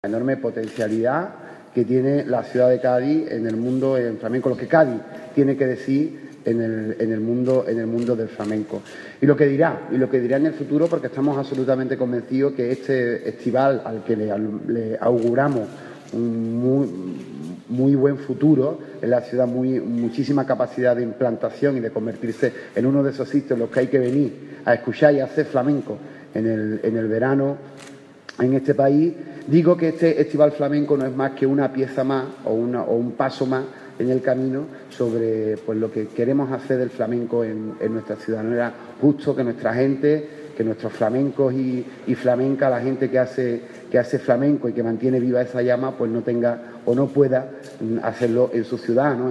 La enorme potencialidad que tiene la ciudad de Cádiz en el mundo en flamenco, lo que Cádiz tiene que decir en el mundo del flamenco. Y lo que dirá en el futuro, porque estamos absolutamente convencidos que este festival al que le auguramos un muy buen futuro en la ciudad, muchísima capacidad de implantación y de convertirse en uno de esos sitios en los que hay que venir a escuchar y a hacer flamenco en el verano en este país. Digo que este Festival Flamenco no es más que una pieza más o un paso más en el camino sobre pues, lo que queremos hacer del flamenco en nuestra ciudad. No era justo que nuestra gente, que nuestros flamencos y flamenca, la gente que hace flamenco y que mantiene viva esa llama, pues no tenga o no pueda hacerlo en su ciudad, ¿no?